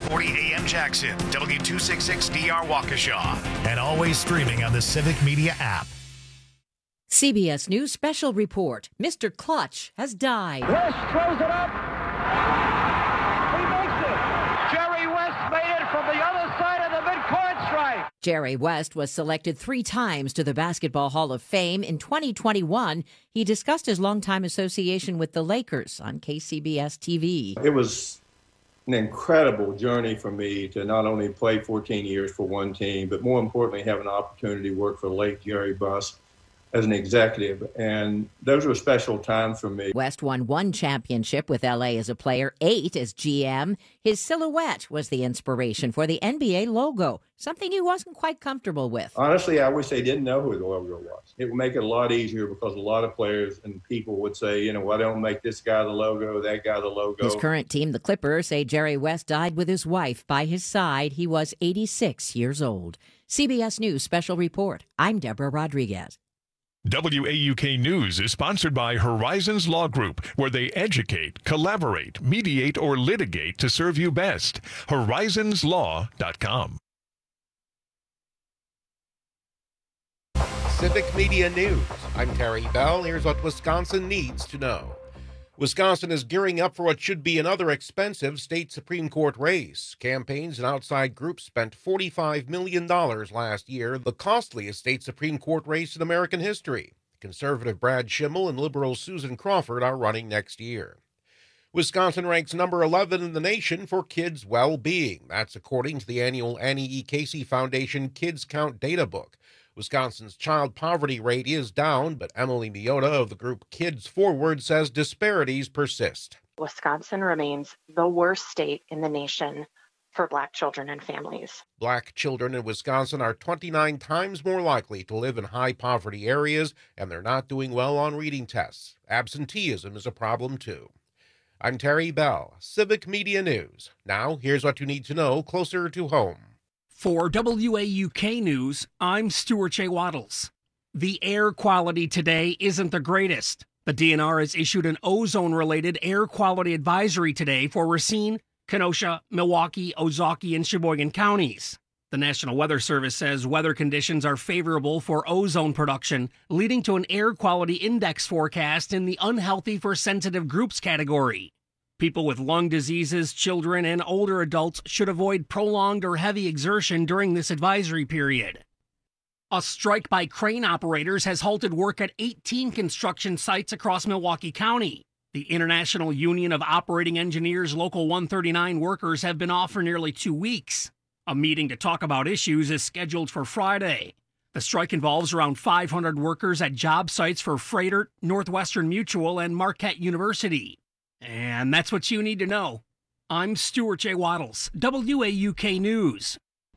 640 AM Jackson, W266DR Waukesha, and always streaming on the Civic Media app. CBS News special report. Mr. Clutch has died. West throws it up. He makes it. Jerry West made it from the other side of the midcourt stripe. Jerry West was selected 3 times to the Basketball Hall of Fame. In 2021, he discussed his longtime association with the Lakers on KCBS TV. It was an incredible journey for me to not only play 14 years for one team, but more importantly, have an opportunity to work for the late Jerry Buss as an executive, and those were special times for me. West won 1 championship with LA as a player, 8 as GM. His silhouette was the inspiration for the NBA logo, something he wasn't quite comfortable with. Honestly, I wish they didn't know who the logo was. It would make it a lot easier because a lot of players and people would say, why don't make this guy the logo, that guy the logo. His current team, the Clippers, say Jerry West died with his wife by his side. He was 86 years old. CBS News special report. I'm Deborah Rodriguez. WAUK News is sponsored by Horizons Law Group, where they educate, collaborate, mediate, or litigate to serve you best. Horizonslaw.com. Civic Media News. I'm Terry Bell. Here's what Wisconsin needs to know. Wisconsin is gearing up for what should be another expensive state Supreme Court race. Campaigns and outside groups spent $45 million last year, the costliest state Supreme Court race in American history. Conservative Brad Schimmel and liberal Susan Crawford are running next year. Wisconsin ranks number 11 in the nation for kids' well-being. That's according to the annual Annie E. Casey Foundation Kids Count Data Book. Wisconsin's child poverty rate is down, but Emily Miota of the group Kids Forward says disparities persist. Wisconsin remains the worst state in the nation for Black children and families. Black children in Wisconsin are 29 times more likely to live in high poverty areas, and they're not doing well on reading tests. Absenteeism is a problem, too. I'm Terry Bell, Civic Media News. Now, here's what you need to know closer to home. For WAUK News, I'm Stuart J. Waddles. The air quality today isn't the greatest. The DNR has issued an ozone-related air quality advisory today for Racine, Kenosha, Milwaukee, Ozaukee, and Sheboygan counties. The National Weather Service says weather conditions are favorable for ozone production, leading to an air quality index forecast in the unhealthy for sensitive groups category. People with lung diseases, children, and older adults should avoid prolonged or heavy exertion during this advisory period. A strike by crane operators has halted work at 18 construction sites across Milwaukee County. The International Union of Operating Engineers Local 139 workers have been off for nearly 2 weeks. A meeting to talk about issues is scheduled for Friday. The strike involves around 500 workers at job sites for Freighter, Northwestern Mutual, and Marquette University. And that's what you need to know. I'm Stuart J. Waddles, WAUK News.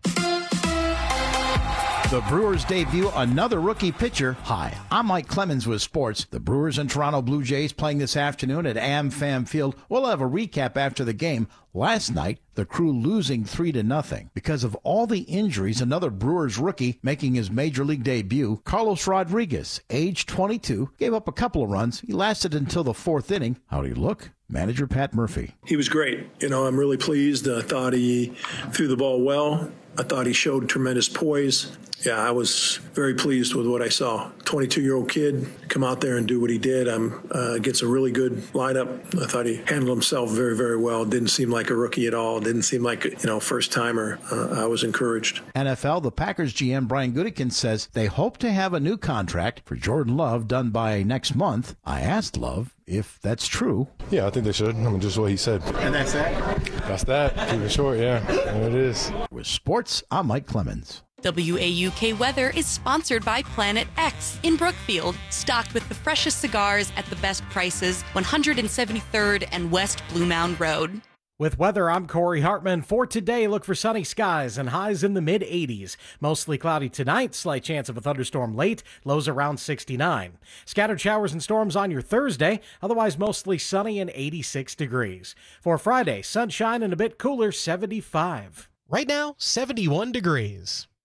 The Brewers debut another rookie pitcher. Hi, I'm Mike Clemens with sports. The Brewers and Toronto Blue Jays playing this afternoon at AmFam Field. We'll have a recap after the game. Last night, the Crew losing 3-0. Because of all the injuries, another Brewers rookie making his major league debut, Carlos Rodriguez, age 22, gave up a couple of runs. He lasted until the 4th inning. How'd he look? Manager Pat Murphy. He was great. I'm really pleased. I thought he threw the ball well. I thought he showed tremendous poise. Yeah, I was very pleased with what I saw. 22-year-old kid come out there and do what he did. Gets a really good lineup. I thought he handled himself very, very well. Didn't seem like a rookie at all. Didn't seem like a first-timer. I was encouraged. NFL, the Packers GM Brian Gutekunst says they hope to have a new contract for Jordan Love done by next month. I asked Love if that's true. Yeah, I think they should. Just what he said. And that's that? That's that. Keep it short, yeah. There it is. With sports, I'm Mike Clemens. WAUK Weather is sponsored by Planet X in Brookfield, stocked with the freshest cigars at the best prices, 173rd and West Blue Mound Road. With weather, I'm Corey Hartman. For today, look for sunny skies and highs in the mid-80s. Mostly cloudy tonight, slight chance of a thunderstorm late, lows around 69. Scattered showers and storms on your Thursday, otherwise mostly sunny and 86 degrees. For Friday, sunshine and a bit cooler, 75. Right now, 71 degrees.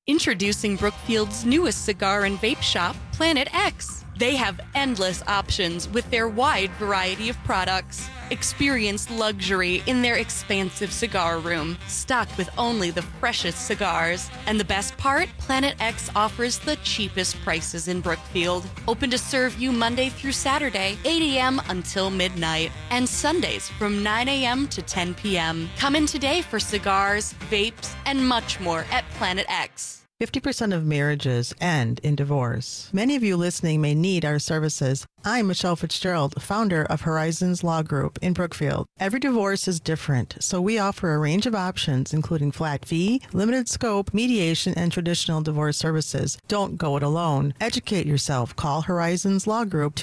Introducing Brookfield's newest cigar and vape shop, Planet X. They have endless options with their wide variety of products. Experience luxury in their expansive cigar room, stocked with only the freshest cigars. And the best part? Planet X offers the cheapest prices in Brookfield. Open to serve you Monday through Saturday, 8 a.m. until midnight, and Sundays from 9 a.m. to 10 p.m. Come in today for cigars, vapes, and much more at Planet X. 50% of marriages end in divorce. Many of you listening may need our services. I'm Michelle Fitzgerald, founder of Horizons Law Group in Brookfield. Every divorce is different, so we offer a range of options, including flat fee, limited scope, mediation, and traditional divorce services. Don't go it alone. Educate yourself. Call Horizons Law Group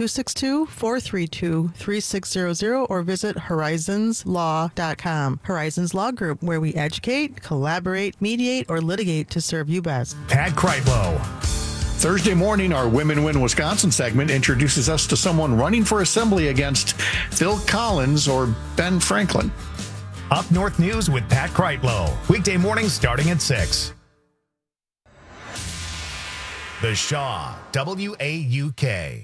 262-432-3600 or visit horizonslaw.com. Horizons Law Group, where we educate, collaborate, mediate, or litigate to serve you best. Pat Kreitlow. Thursday morning, our Women Win Wisconsin segment introduces us to someone running for assembly against Phil Collins or Ben Franklin. Up North News with Pat Kreitlow. Weekday mornings starting at 6. The Shaw, WAUK.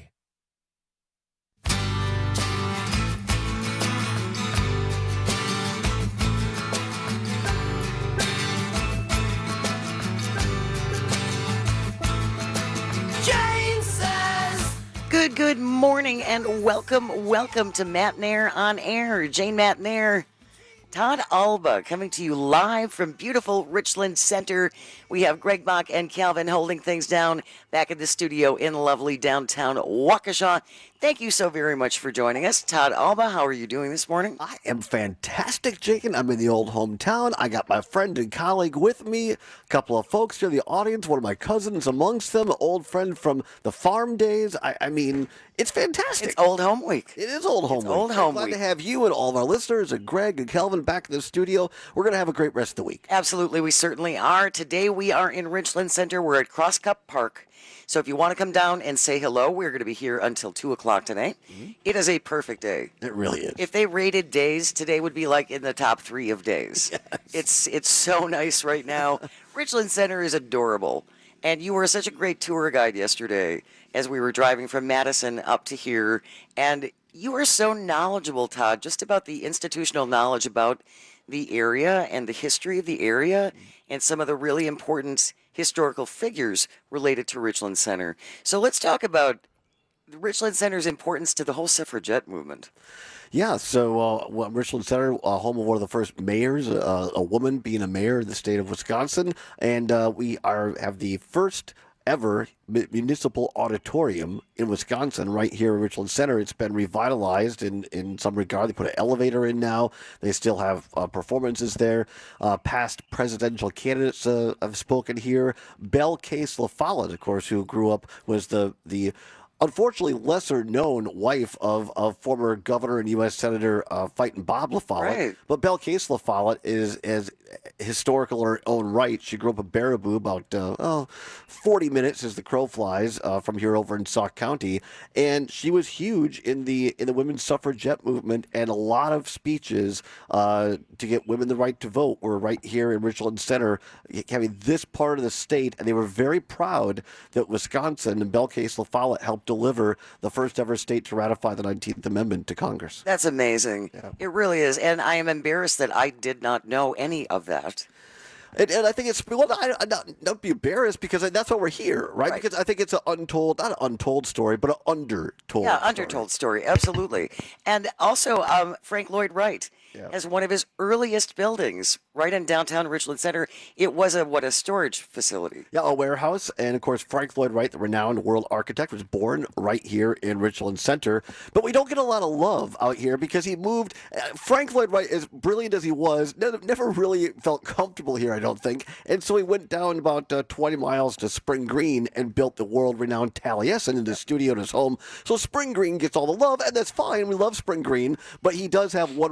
Good morning and welcome to Matt Nair on Air. Jane Matt Nair, Todd Alba coming to you live from beautiful Richland Center. We have Greg Bach and Calvin holding things down back in the studio in lovely downtown Waukesha. Thank you so very much for joining us. Todd Alba, how are you doing this morning? I am fantastic, Jake, and I'm in the old hometown. I got my friend and colleague with me, a couple of folks here in the audience, one of my cousins amongst them, an old friend from the farm days. I mean, it's fantastic. It's Old Home Week. It is Old Home Week. Old Home Glad Week. to have you and all of our listeners and Greg and Kelvin back in the studio. We're going to have a great rest of the week. Absolutely, we certainly are. Today we are in Richland Center. We're at Cross Cup Park. So if you want to come down and say hello, we're going to be here until 2 o'clock tonight. Mm-hmm. It is a perfect day. It really is. If they rated days, today would be like in the top 3 of days. Yes. It's so nice right now. Richland Center is adorable. And you were such a great tour guide yesterday as we were driving from Madison up to here. And you were so knowledgeable, Todd, just about the institutional knowledge about the area and the history of the area and some of the really important historical figures related to Richland Center. So let's talk about the Richland Center's importance to the whole suffragette movement. Yeah, so Richland Center, home of one of the first mayors, a woman being a mayor in the state of Wisconsin, and we have the first ever municipal auditorium in Wisconsin right here in Richland Center. It's been revitalized in some regard. They put an elevator in now. They still have performances there. Past presidential candidates have spoken here. Belle Case La Follette, of course, who grew up, was the unfortunately lesser-known wife of former governor and U.S. Senator Fightin' Bob La Follette. Right. But Belle Case La Follette is as historical in her own right. She grew up in Baraboo, about 40 minutes as the crow flies from here over in Sauk County, and she was huge in the women's suffragette movement, and a lot of speeches to get women the right to vote were right here in Richland Center, having this part of the state, and they were very proud that Wisconsin and Belle Case La Follette helped deliver the first ever state to ratify the 19th Amendment to Congress. That's amazing. Yeah. It really is. And I am embarrassed that I did not know any of that. And I think it's, well, don't be embarrassed, because that's why we're here, right? Because I think it's not an untold story, but an undertold story. Undertold story, absolutely. And also, Frank Lloyd Wright has one of his earliest buildings right in downtown Richland Center. It was a storage facility. Yeah, a warehouse. And, of course, Frank Lloyd Wright, the renowned world architect, was born right here in Richland Center. But we don't get a lot of love out here because he moved. Frank Lloyd Wright, as brilliant as he was, never really felt comfortable here, I don't think. And so he went down about 20 miles to Spring Green and built the world-renowned Taliesin in his studio in his home. So Spring Green gets all the love, and that's fine. We love Spring Green. But he does have one remaining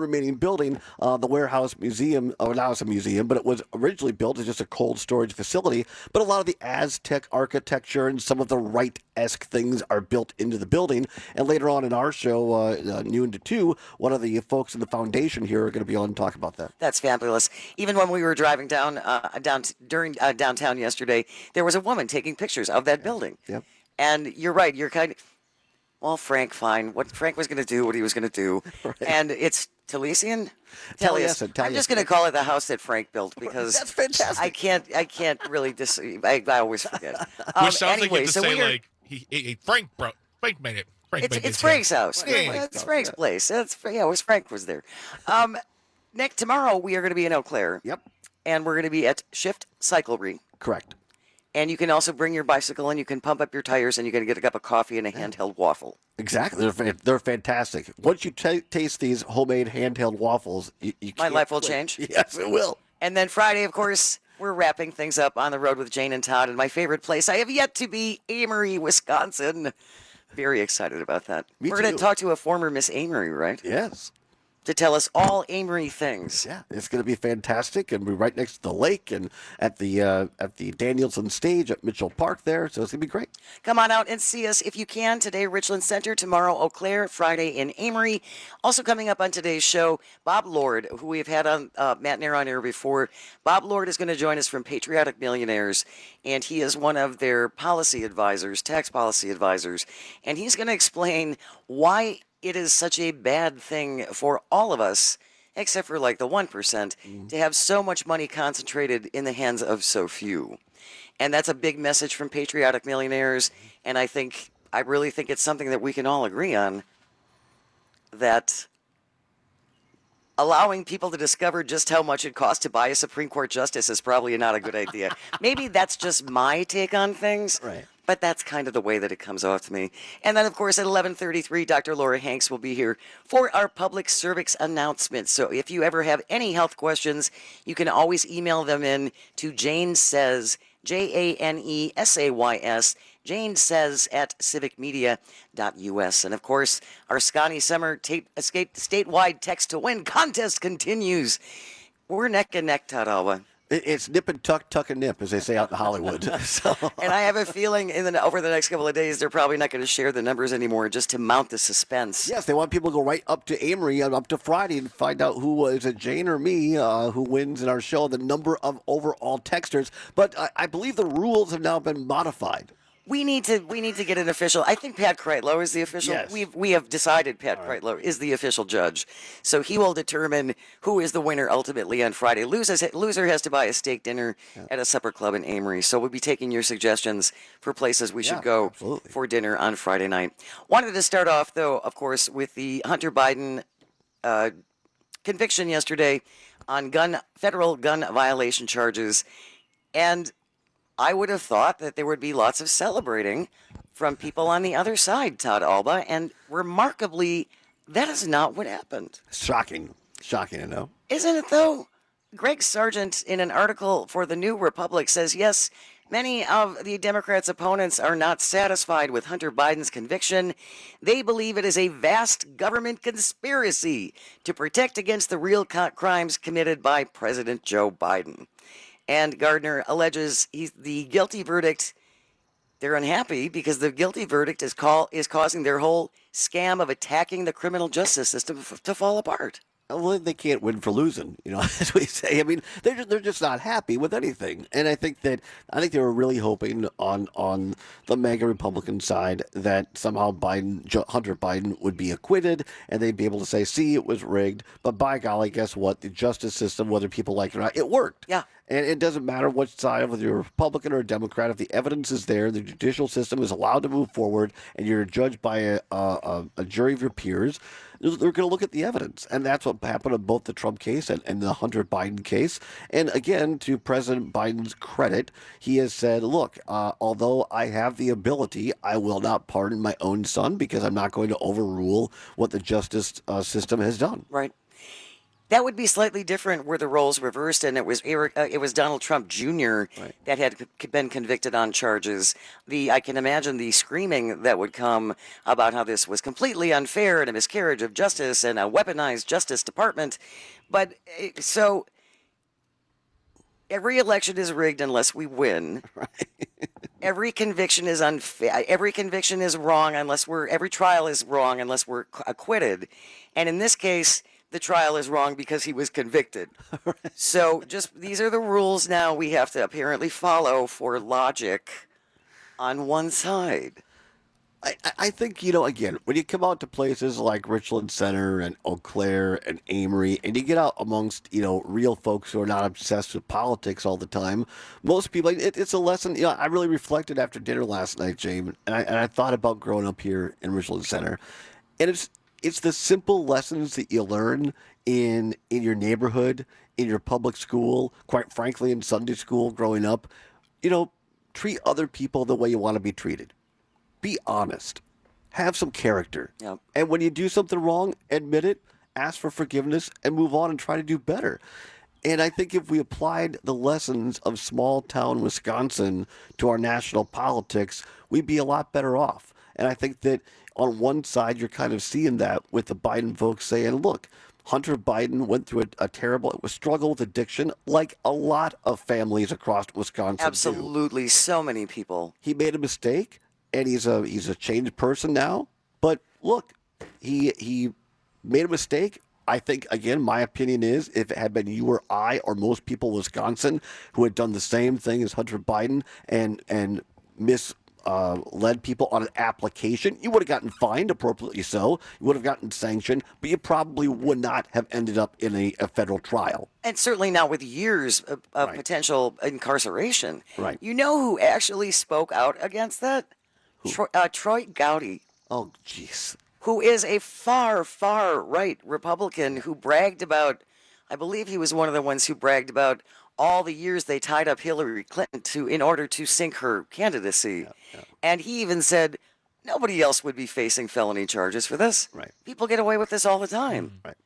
building, the Warehouse Museum, or now it's a museum, but it was originally built as just a cold storage facility. But a lot of the Aztec architecture and some of the Wright-esque things are built into the building. And later on in our show, noon to 2, one of the folks in the foundation here are going to be on and talk about that. That's fabulous. Even when we were driving during downtown yesterday, there was a woman taking pictures of that building. Yep. And you're right. You're kind of, well, Frank, fine. What Frank was going to do, what he was going to do. Right. And it's Taliesin? Taliesin. I'm just going to call it the house that Frank built because that's fantastic. I can't really I always forget. Which sounds anyway, like you have to say, Frank made it. It's Frank's house. Yeah. It's Frank's place. It was Frank was there. Nick, tomorrow we are going to be in Eau Claire. Yep. And we're going to be at Shift Cyclery. Correct. And you can also bring your bicycle and you can pump up your tires and you can get a cup of coffee and a handheld waffle. Exactly. They're fantastic. Once you taste these homemade handheld waffles, my life will change. Yes, it will. And then Friday, of course, we're wrapping things up on the road with Jane and Todd. And my favorite place I have yet to be, Amory, Wisconsin. Very excited about that. We're going to talk to a former Miss Amory, right? Yes. To tell us all Amory things. Yeah, it's going to be fantastic, and we're right next to the lake and at the Danielson stage at Mitchell Park there, so it's going to be great. Come on out and see us if you can. Today, Richland Center. Tomorrow, Eau Claire. Friday in Amory. Also coming up on today's show, Bob Lord, who we've had on Matt and Air on air before. Bob Lord is going to join us from Patriotic Millionaires, and he is one of their policy advisors, tax policy advisors, and he's going to explain why it is such a bad thing for all of us, except for like the 1%, to have so much money concentrated in the hands of so few. And that's a big message from Patriotic Millionaires, and I really think it's something that we can all agree on, that allowing people to discover just how much it costs to buy a Supreme Court justice is probably not a good idea. Maybe that's just my take on things. Right. But that's kind of the way that it comes off to me. And then, of course, at 11:33, Dr. Laura Hanks will be here for our public service announcement. So if you ever have any health questions, you can always email them in to Jane Says, JaneSays, Jane Says at civicmedia.us. And, of course, our Scotty Summer Escape statewide text to win contest continues. We're neck and neck, Todd Alba. It's nip and tuck, tuck and nip, as they say out in Hollywood. So. And I have a feeling over the next couple of days, they're probably not going to share the numbers anymore just to mount the suspense. Yes, they want people to go right up to Amory and up to Friday and find out who is it, Jane or me, who wins in our show, the number of overall texters. But I believe the rules have now been modified. We need to get an official. I think Pat Kreitlow is the official. Yes. We have decided Pat Kreitlow is the official judge, so he will determine who is the winner ultimately on Friday. Loser has to buy a steak dinner at a supper club in Amory. So we'll be taking your suggestions for places we should go for dinner on Friday night. Wanted to start off though, of course, with the Hunter Biden conviction yesterday on federal gun violation charges, and I would have thought that there would be lots of celebrating from people on the other side, Todd Alba, and remarkably, that is not what happened. Shocking to know. Isn't it, though? Greg Sargent, in an article for The New Republic, says, yes, many of the Democrats' opponents are not satisfied with Hunter Biden's conviction. They believe it is a vast government conspiracy to protect against the real crimes committed by President Joe Biden. And Gardner alleges the guilty verdict, they're unhappy because the guilty verdict is causing their whole scam of attacking the criminal justice system to fall apart. Well, they can't win for losing, as we say. I mean, they're just not happy with anything. And I think they were really hoping on the MAGA Republican side that somehow Hunter Biden would be acquitted and they'd be able to say, see, it was rigged. But by golly, guess what? The justice system, whether people like it or not, it worked. Yeah. And it doesn't matter which side, whether you're a Republican or a Democrat, if the evidence is there, the judicial system is allowed to move forward, and you're judged by a jury of your peers, they're going to look at the evidence. And that's what happened in both the Trump case and the Hunter Biden case. And again, to President Biden's credit, he has said, look, although I have the ability, I will not pardon my own son because I'm not going to overrule what the justice system has done. Right. That would be slightly different were the roles reversed, and it was Donald Trump Jr. that had been convicted on charges. I can imagine the screaming that would come about how this was completely unfair and a miscarriage of justice and a weaponized Justice Department. But so every election is rigged unless we win. Every conviction is unfair. Every conviction is wrong every trial is wrong unless we're acquitted. And in this case, the trial is wrong because he was convicted. So these are the rules now we have to apparently follow for logic on one side. I think, again, when you come out to places like Richland Center and Eau Claire and Amory, and you get out amongst, real folks who are not obsessed with politics all the time, most people, it's a lesson. I really reflected after dinner last night, James, and I thought about growing up here in Richland Center. And it's the simple lessons that you learn in your neighborhood, in your public school, quite frankly, in Sunday school growing up. Treat other people the way you want to be treated. Be honest. Have some character. Yep. And when you do something wrong, admit it, ask for forgiveness, and move on and try to do better. And I think if we applied the lessons of small town Wisconsin to our national politics, we'd be a lot better off. And I think that on one side, you're kind of seeing that with the Biden folks saying, look, Hunter Biden went through a terrible struggle with addiction, like a lot of families across Wisconsin. Absolutely. Do. So many people. He made a mistake. And he's a changed person now. But look, he made a mistake. I think, again, my opinion is if it had been you or I or most people in Wisconsin who had done the same thing as Hunter Biden and misled people on an application, you would have gotten fined, appropriately so. You would have gotten sanctioned, but you probably would not have ended up in a federal trial. And certainly not with years of potential incarceration. Right. You know who actually spoke out against that? Troy Gowdy. Oh, jeez. Who is a far, far right Republican who bragged about, I believe he was one of the ones who bragged about all the years they tied up Hillary Clinton in order to sink her candidacy. Yeah. And he even said nobody else would be facing felony charges for this. Right. People get away with this all the time. Right.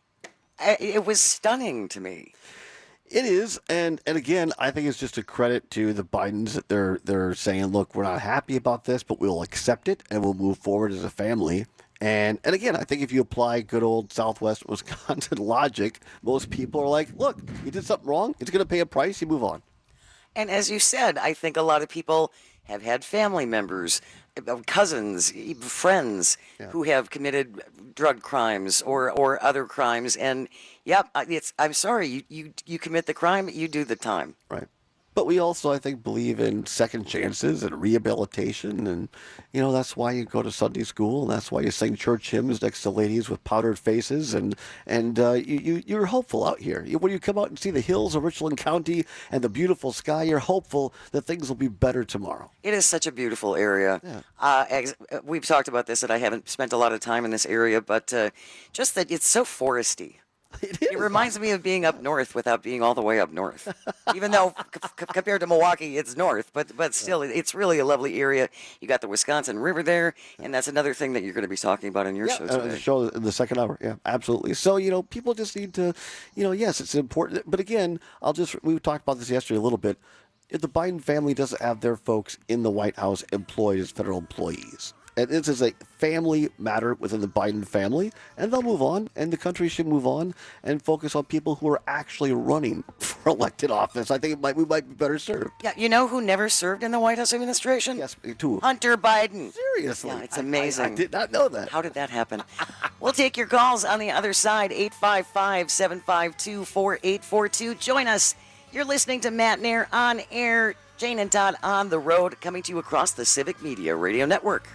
It was stunning to me. It is, and again, I think it's just a credit to the Bidens that they're saying, look, we're not happy about this, but we'll accept it and we'll move forward as a family. And again, I think if you apply good old Southwest Wisconsin logic, most people are like, look, you did something wrong, it's going to pay a price, you move on. And as you said, I think a lot of people have had family members, cousins, friends who have committed drug crimes or other crimes. And I'm sorry, you commit the crime, you do the time. Right. But we also, I think, believe in second chances and rehabilitation. And, that's why you go to Sunday school. And that's why you sing church hymns next to ladies with powdered faces. And you're hopeful out here. When you come out and see the hills of Richland County and the beautiful sky, you're hopeful that things will be better tomorrow. It is such a beautiful area. Yeah. We've talked about this, that I haven't spent a lot of time in this area, but just that it's so foresty. It reminds me of being up north without being all the way up north. Even though compared to Milwaukee, it's north, but still, it's really a lovely area. You got the Wisconsin River there, and that's another thing that you're going to be talking about in your show today. The show in the second hour, yeah, absolutely. So, people just need to, yes, it's important. But again, we talked about this yesterday a little bit. If the Biden family doesn't have their folks in the White House employed as federal employees, and this is a family matter within the Biden family, and they'll move on, and the country should move on and focus on people who are actually running for elected office. I think we might be better served. Yeah, you know who never served in the White House administration? Yes, me too. Hunter Biden. Seriously? Yeah, it's amazing. I did not know that. How did that happen? We'll take your calls on the other side, 855-752-4842. Join us. You're listening to Matt Nair on air, Jane and Todd on the road, coming to you across the Civic Media Radio Network.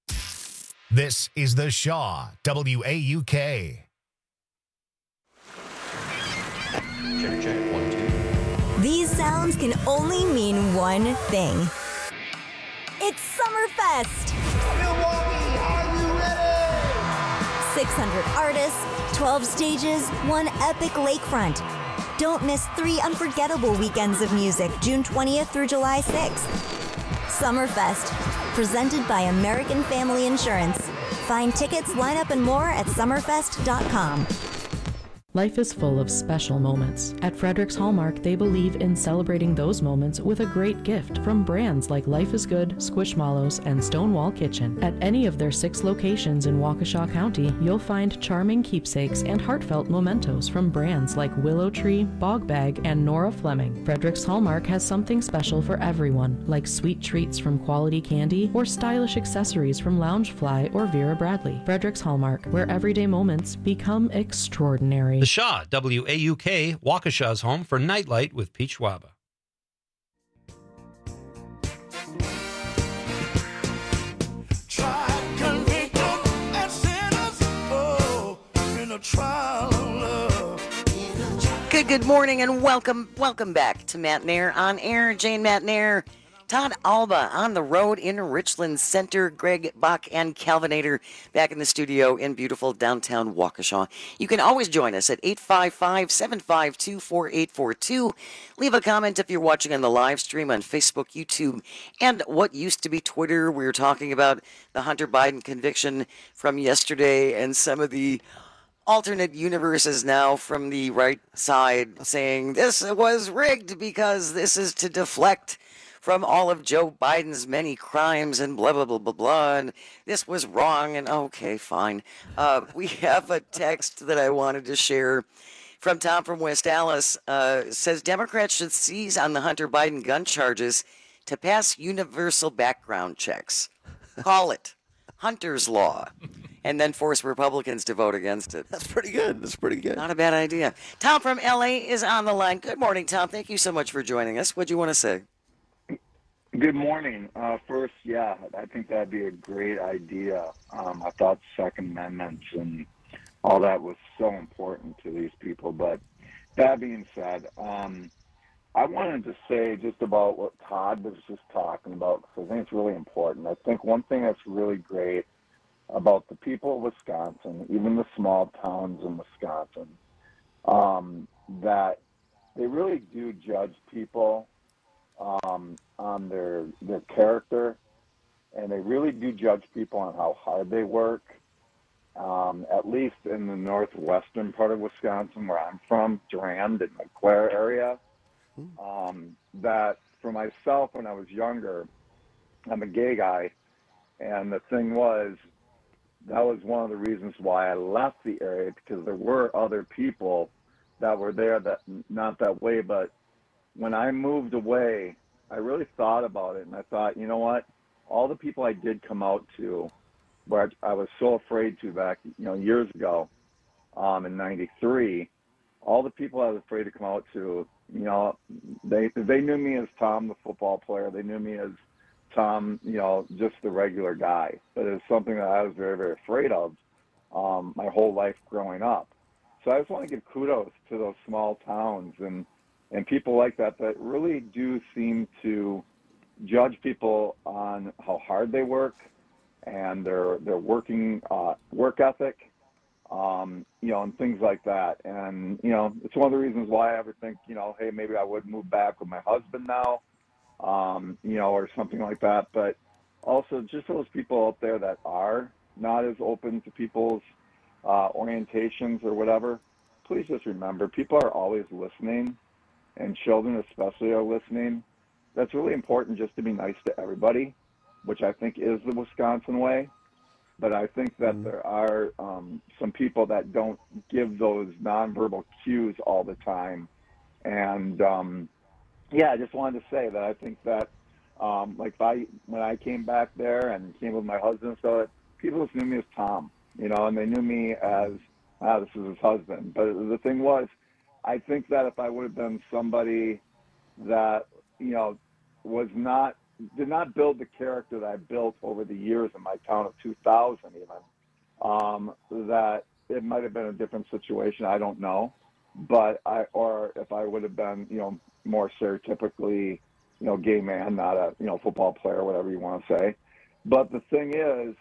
This is The Shaw, WAUK. Check 1 2. These sounds can only mean one thing. It's Summerfest! Milwaukee, are you ready? 600 artists, 12 stages, one epic lakefront. Don't miss 3 unforgettable weekends of music, June 20th through July 6th. Summerfest, presented by American Family Insurance. Find tickets, lineup, and more at summerfest.com. Life is full of special moments. At Frederick's Hallmark, they believe in celebrating those moments with a great gift from brands like Life is Good, Squishmallows, and Stonewall Kitchen. At any of their 6 locations in Waukesha County, you'll find charming keepsakes and heartfelt mementos from brands like Willow Tree, Bog Bag, and Nora Fleming. Frederick's Hallmark has something special for everyone, like sweet treats from Quality Candy or stylish accessories from Loungefly or Vera Bradley. Frederick's Hallmark, where everyday moments become extraordinary. The Shaw, WAUK, Waukesha's home for Nightlight with Pete Schwaba. Good morning and welcome back to Matt Nair on air. Jane Matt Nair, Todd Alba on the road in Richland Center, Greg Bach and Calvinator back in the studio in beautiful downtown Waukesha. You can always join us at 855-752-4842. Leave a comment if you're watching on the live stream on Facebook, YouTube, and what used to be Twitter. We were talking about the Hunter Biden conviction from yesterday and some of the alternate universes now from the right side saying this was rigged because this is to deflect from all of Joe Biden's many crimes and blah, blah, blah, blah, blah, and this was wrong, and okay, fine. We have a text that I wanted to share from Tom from West Allis. Says Democrats should seize on the Hunter Biden gun charges to pass universal background checks. Call it Hunter's Law. And then force Republicans to vote against it. That's pretty good. Not a bad idea. Tom from L.A. is on the line. Good morning, Tom. Thank you so much for joining us. What do you want to say? Good morning. First, yeah, I think that'd be a great idea. I thought Second Amendment and all that was so important to these people. But that being said, I wanted to say just about what Todd was just talking about, because I think it's really important. I think one thing that's really great about the people of Wisconsin, even the small towns in Wisconsin, that they really do judge people on their character, and they really do judge people on how hard they work. At least in the northwestern part of Wisconsin, where I'm from, Durand and McClare area, that for myself when I was younger, I'm a gay guy, and the thing was, that was one of the reasons why I left the area, because there were other people that were there that not that way. But when I moved away, I really thought about it, and I thought, you know what? All the people I did come out to, where I was so afraid to back, years ago, in '93, all the people I was afraid to come out to, they knew me as Tom, the football player. They knew me as Tom, just the regular guy. But it's something that I was very, very afraid of my whole life growing up. So I just want to give kudos to those small towns and people like that really do seem to judge people on how hard they work and their working work ethic, and things like that. And, it's one of the reasons why I ever think, hey, maybe I would move back with my husband now. Or something like that. But also just those people out there that are not as open to people's orientations or whatever, please just remember, people are always listening, and children especially are listening. That's really important, just to be nice to everybody, which I think is the Wisconsin way. But I think that there are some people that don't give those nonverbal cues all the time. And I just wanted to say that I think that, when I came back there and came with my husband, so people just knew me as Tom, and they knew me as, this is his husband. But the thing was, I think that if I would have been somebody that, did not build the character that I built over the years in my town of 2000 even, that it might have been a different situation. I don't know. But if I would have been, more stereotypically, gay man, not a, football player, whatever you want to say. But the thing is,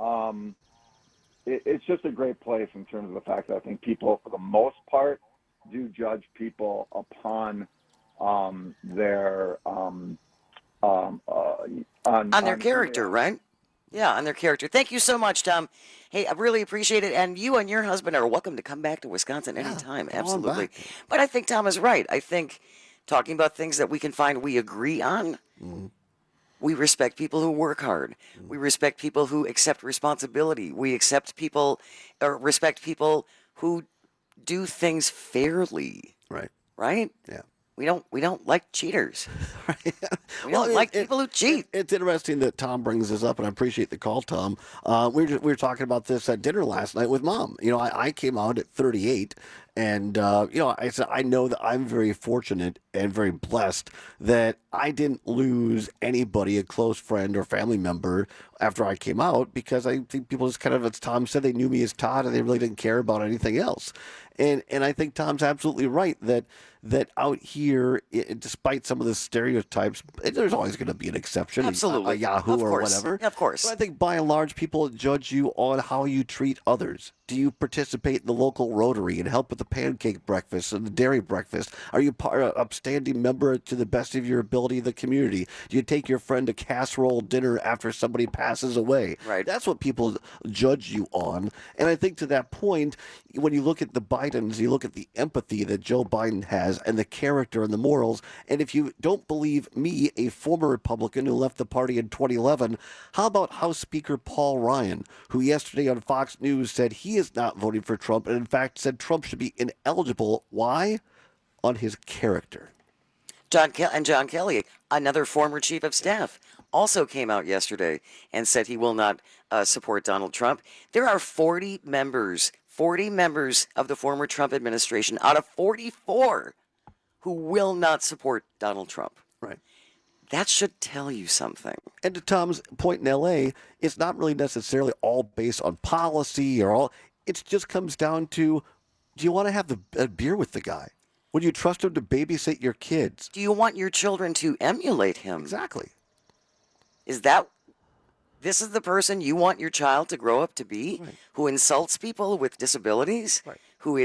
it's just a great place in terms of the fact that I think people, for the most part, do judge people upon their on their character, right? Yeah, on their character. Thank you so much, Tom. Hey, I really appreciate it. And you and your husband are welcome to come back to Wisconsin anytime. Absolutely. But I think Tom is right. I think talking about things that we can find we agree on. Mm-hmm. We respect people who work hard. Mm-hmm. We respect people who accept responsibility. We respect people who do things fairly. Right. Right? Yeah. We don't like cheaters. We don't like people who cheat. It's interesting that Tom brings this up, and I appreciate the call, Tom. We were talking about this at dinner last night with Mom. I came out at 38, and I said I know that I'm very fortunate and very blessed that I didn't lose anybody, a close friend or family member, after I came out, because I think people just kind of, as Tom said, they knew me as Todd, and they really didn't care about anything else. And I think Tom's absolutely right that out here, despite some of the stereotypes, there's always going to be an exception. Absolutely. A Yahoo or whatever. Of course. But I think by and large, people judge you on how you treat others. Do you participate in the local Rotary and help with the pancake breakfast and the dairy breakfast? Are you an upstanding member to the best of your ability of the community? Do you take your friend to casserole dinner after somebody passes away? Right. That's what people judge you on. And I think to that point, when you look at the Bidens, you look at the empathy that Joe Biden has and the character and the morals. And if you don't believe me, a former Republican who left the party in 2011, how about House Speaker Paul Ryan, who yesterday on Fox News said he is not voting for Trump, and in fact said Trump should be ineligible. Why? On his character. John Kelly, another former chief of staff, also came out yesterday and said he will not support Donald Trump. There are 40 members of the former Trump administration out of 44 who will not support Donald Trump. Right. That should tell you something. And to Tom's point in L.A., it's not really necessarily all based on policy or all. It just comes down to, do you want to have a beer with the guy? Would you trust him to babysit your kids? Do you want your children to emulate him? Exactly. This is the person you want your child to grow up to be, right, who insults people with disabilities, right, who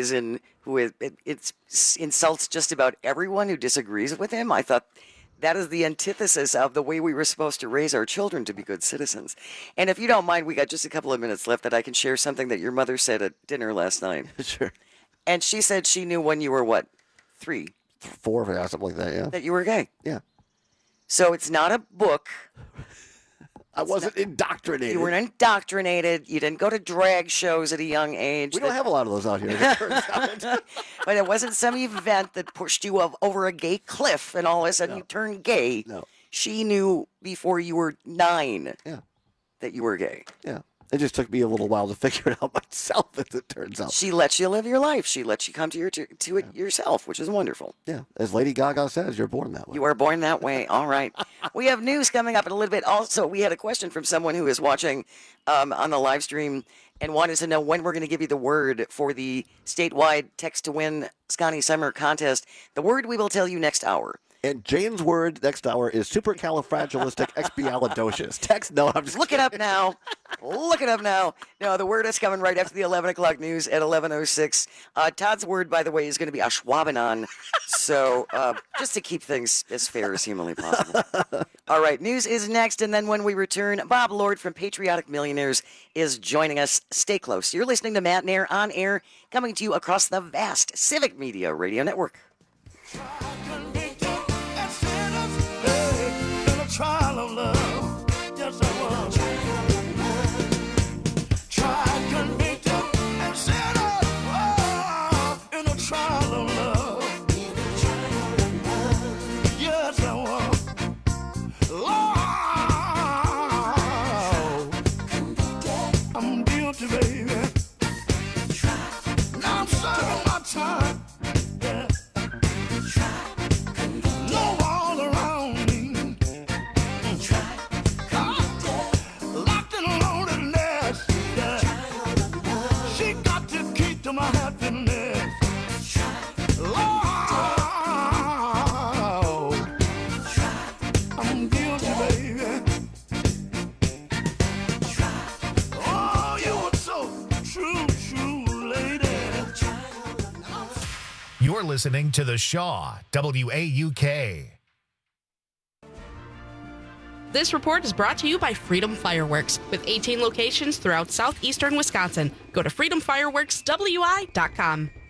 insults just about everyone who disagrees with him? I thought that is the antithesis of the way we were supposed to raise our children to be good citizens. And if you don't mind, we got just a couple of minutes left that I can share something that your mother said at dinner last night. Sure. And she said she knew when you were, what, 3? 4, something like that, yeah. That you were gay. Yeah. So it's not a book. I wasn't indoctrinated. You weren't indoctrinated. You didn't go to drag shows at a young age. We don't have a lot of those out here. But it wasn't some event that pushed you over a gay cliff and all of a sudden you turned gay. No. She knew before you were 9 that you were gay. Yeah. It just took me a little while to figure it out myself, as it turns out. She lets you live your life. She lets you come to it yourself, which is wonderful. Yeah. As Lady Gaga says, you're born that way. You are born that way. All right. We have news coming up in a little bit. Also, we had a question from someone who is watching on the live stream and wanted to know when we're going to give you the word for the statewide Text to Win Scotty Summer contest. The word we will tell you next hour. And Jane's word next hour is supercalifragilisticexpialidocious. Text, no, I'm just Look it up now. Look it up now. No, the word is coming right after the 11 o'clock news at 11:06. Todd's word, by the way, is going to be Ashwabanon. So just to keep things as fair as humanly possible. All right, news is next. And then when we return, Bob Lord from Patriotic Millionaires is joining us. Stay close. You're listening to Matt Nair on air, coming to you across the vast Civic Media Radio Network. Trial of love, yes I was. Tried, convicted, and set up in a trial of love. Yes I was. Lord, I'm guilty, baby. Now I'm serving my time. Yeah. listening to The Shaw, WAUK. This report is brought to you by Freedom Fireworks, with 18 locations throughout southeastern Wisconsin. Go to freedomfireworkswi.com.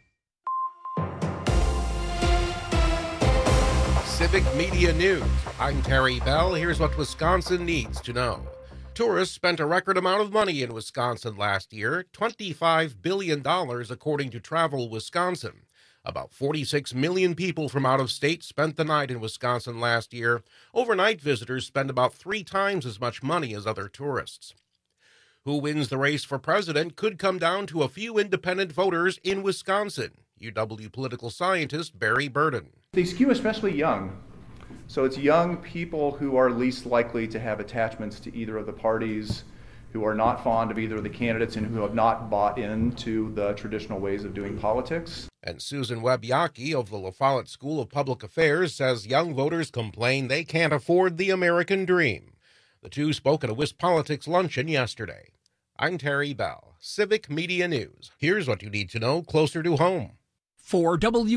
Civic Media News. I'm Terry Bell. Here's what Wisconsin needs to know. Tourists spent a record amount of money in Wisconsin last year, $25 billion according to Travel Wisconsin. About 46 million people from out of state spent the night in Wisconsin last year. Overnight visitors spend about 3 times as much money as other tourists. Who wins the race for president could come down to a few independent voters in Wisconsin. UW political scientist Barry Burden. They skew especially young. So it's young people who are least likely to have attachments to either of the parties, who are not fond of either of the candidates, and who have not bought into the traditional ways of doing politics. And Susan Webb-Yockey of the La Follette School of Public Affairs says young voters complain they can't afford the American dream. The two spoke at a WisPolitics luncheon yesterday. I'm Terry Bell, Civic Media News. Here's what you need to know closer to home. For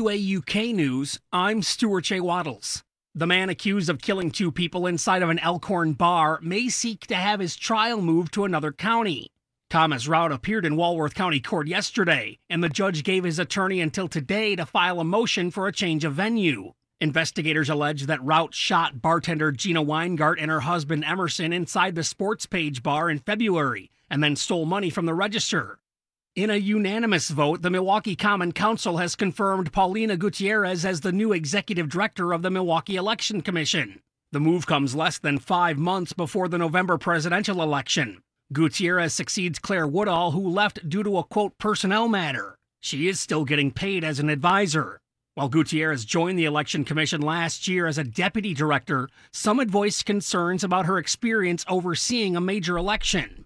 WAUK News, I'm Stuart J. Waddles. The man accused of killing 2 people inside of an Elkhorn bar may seek to have his trial moved to another county. Thomas Rout appeared in Walworth County Court yesterday, and the judge gave his attorney until today to file a motion for a change of venue. Investigators allege that Rout shot bartender Gina Weingart and her husband Emerson inside the Sports Page bar in February, and then stole money from the register. In a unanimous vote, the Milwaukee Common Council has confirmed Paulina Gutierrez as the new executive director of the Milwaukee Election Commission. The move comes less than 5 months before the November presidential election. Gutierrez succeeds Claire Woodall, who left due to a, quote, personnel matter. She is still getting paid as an advisor. While Gutierrez joined the Election Commission last year as a deputy director, some had voiced concerns about her experience overseeing a major election.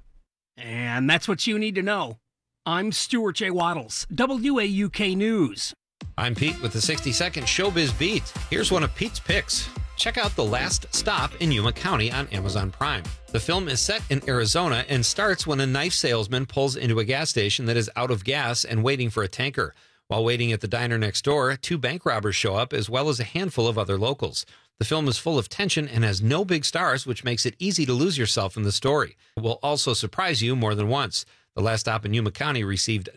And that's what you need to know. I'm Stuart J. Waddles, WAUK News. I'm Pete with the 60-second Showbiz Beat. Here's one of Pete's picks. Check out The Last Stop in Yuma County on Amazon Prime. The film is set in Arizona and starts when a knife salesman pulls into a gas station that is out of gas and waiting for a tanker. While waiting at the diner next door, 2 bank robbers show up as well as a handful of other locals. The film is full of tension and has no big stars, which makes it easy to lose yourself in the story. It will also surprise you more than once. The Last Stop in Yuma County received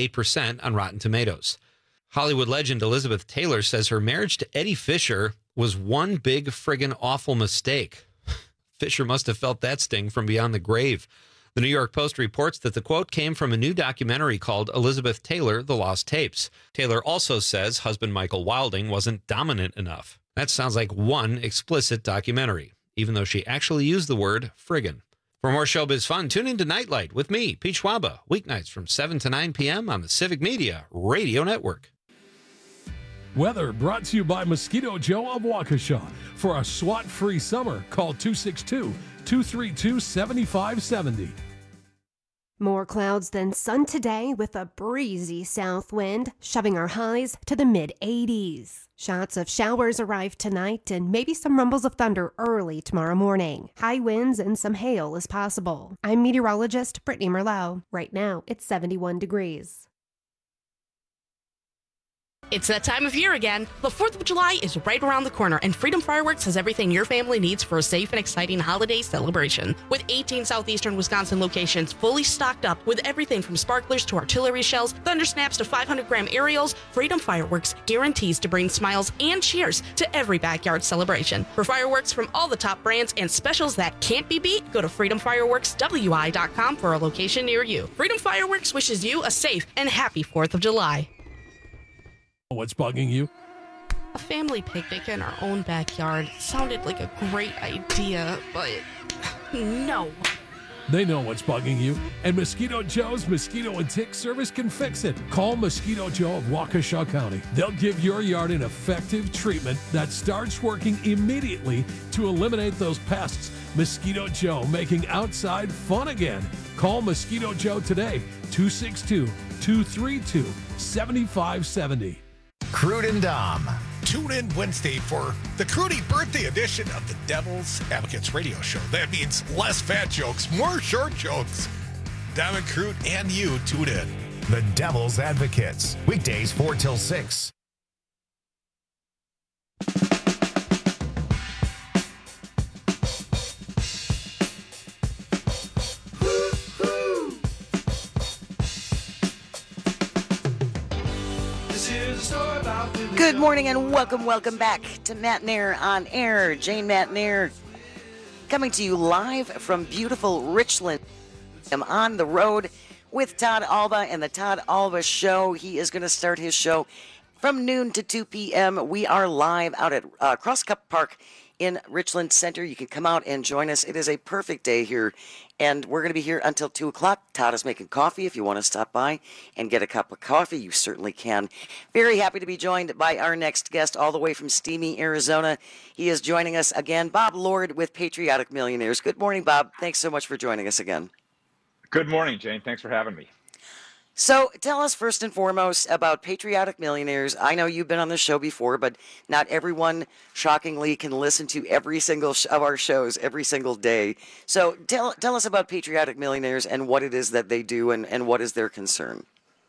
98% on Rotten Tomatoes. Hollywood legend Elizabeth Taylor says her marriage to Eddie Fisher was one big friggin' awful mistake. Fisher must have felt that sting from beyond the grave. The New York Post reports that the quote came from a new documentary called Elizabeth Taylor, The Lost Tapes. Taylor also says husband Michael Wilding wasn't dominant enough. That sounds like one explicit documentary, even though she actually used the word friggin'. For more showbiz fun, tune in to Nightlight with me, Pete Schwaba, weeknights from 7 to 9 p.m. on the Civic Media Radio Network. Weather brought to you by Mosquito Joe of Waukesha. For a SWAT-free summer, call 262-232-7570. More clouds than sun today with a breezy south wind, shoving our highs to the mid-80s. Shots of showers arrive tonight and maybe some rumbles of thunder early tomorrow morning. High winds and some hail is possible. I'm meteorologist Brittany Merlot. Right now, it's 71 degrees. It's that time of year again. The 4th of July is right around the corner, and Freedom Fireworks has everything your family needs for a safe and exciting holiday celebration. With 18 southeastern Wisconsin locations fully stocked up with everything from sparklers to artillery shells, thunder snaps to 500-gram aerials, Freedom Fireworks guarantees to bring smiles and cheers to every backyard celebration. For fireworks from all the top brands and specials that can't be beat, go to freedomfireworkswi.com for a location near you. Freedom Fireworks wishes you a safe and happy 4th of July. What's bugging you? A family picnic in our own backyard sounded like a great idea, but no. They know what's bugging you, and Mosquito Joe's Mosquito and Tick Service can fix it. Call Mosquito Joe of Waukesha County. They'll give your yard an effective treatment that starts working immediately to eliminate those pests. Mosquito Joe, making outside fun again. Call Mosquito Joe today, 262-232-7570. Crude and Dom. Tune in Wednesday for the Crudy birthday edition of the Devil's Advocates radio show. That means less fat jokes, more short jokes. Dom and Crude and you tune in. The Devil's Advocates. Weekdays 4 till 6. Good morning and welcome back to Matt Nair on Air. Jane Matt Nair coming to you live from beautiful Richland. I'm on the road with Todd Alba and the Todd Alba Show. He is going to start his show from noon to 2 p.m. We are live out at Cross Cup Park in Richland Center. You can come out and join us. It is a perfect day here, and we're going to be here until 2 o'clock. Todd is making coffee. If you want to stop by and get a cup of coffee, you certainly can. Very happy to be joined by our next guest all the way from steamy Arizona. He is joining us again, Bob Lord with Patriotic Millionaires. Good morning, Bob. Thanks so much for joining us again. Good morning, Jane. Thanks for having me. So tell us first and foremost about Patriotic Millionaires. I know you've been on the show before, but not everyone, shockingly, can listen to every single of our shows every single day. So tell us about Patriotic Millionaires and what it is that they do and what is their concern.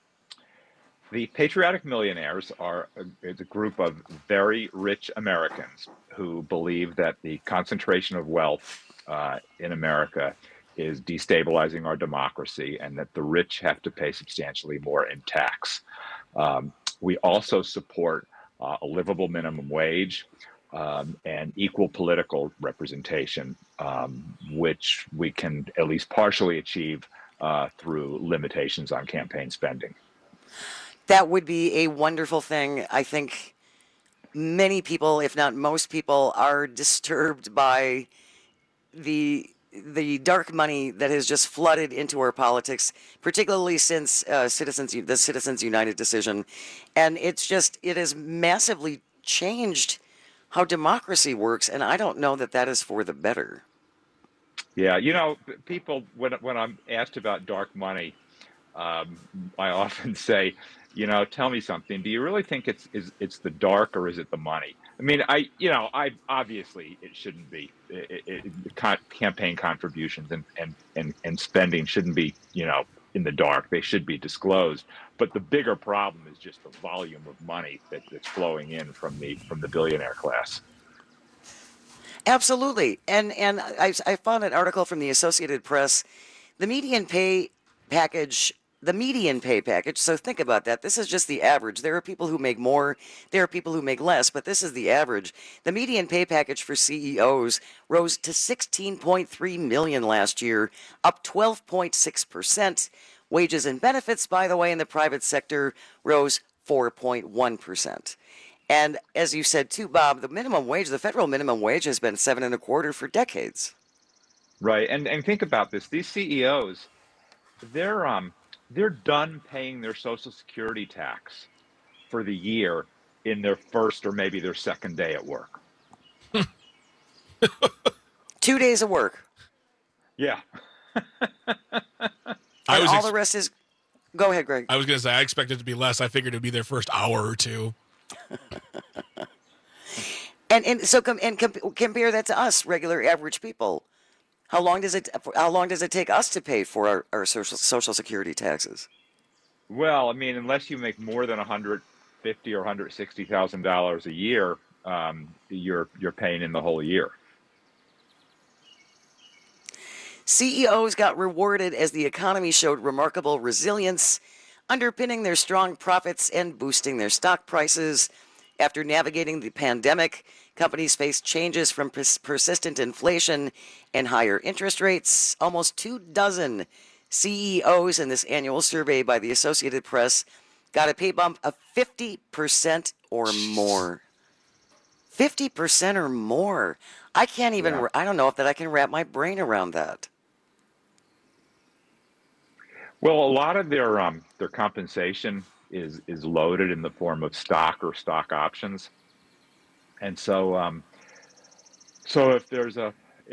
The Patriotic Millionaires are a group of very rich Americans who believe that the concentration of wealth in America is destabilizing our democracy and that the rich have to pay substantially more in tax. We also support a livable minimum wage and equal political representation, which we can at least partially achieve through limitations on campaign spending. That would be a wonderful thing. I think many people, if not most people, are disturbed by the dark money that has just flooded into our politics, particularly since the Citizens United decision. And it has massively changed how democracy works, and I don't know that is for the better. Yeah, people, when I'm asked about dark money, I often say, tell me something. Do you really think it's the dark or is it the money? I mean, I obviously it shouldn't be. Campaign contributions and spending shouldn't be, in the dark. They should be disclosed. But the bigger problem is just the volume of money that's flowing in from the billionaire class. Absolutely. And I found an article from the Associated Press. The median pay package. So think about that. This is just the average. There are people who make more. There are people who make less, but this is the average. The median pay package for CEOs rose to $16.3 million last year, up 12.6%. Wages and benefits, by the way, in the private sector rose 4.1%. And as you said too, Bob, the federal minimum wage has been $7.25 for decades. Right. And think about this. These CEOs, they're done paying their Social Security tax for the year in their first or maybe their second day at work. 2 days of work. Yeah. All the rest is... Go ahead, Greg. I was going to say, I expected it to be less. I figured it would be their first hour or two. So compare that to us, regular average people. How long does it take us to pay for our Social Security taxes? Well, I mean, unless you make more than $150,000 or $160,000 a year, you're paying in the whole year. CEOs got rewarded as the economy showed remarkable resilience, underpinning their strong profits and boosting their stock prices. After navigating the pandemic, companies faced changes from persistent inflation and higher interest rates. Almost 24 CEOs in this annual survey by the Associated Press got a pay bump of 50% or more. 50% or more. I can't even, yeah. I don't know if I can wrap my brain around that. Well, a lot of their compensation is loaded in the form of stock or stock options, and so if there's a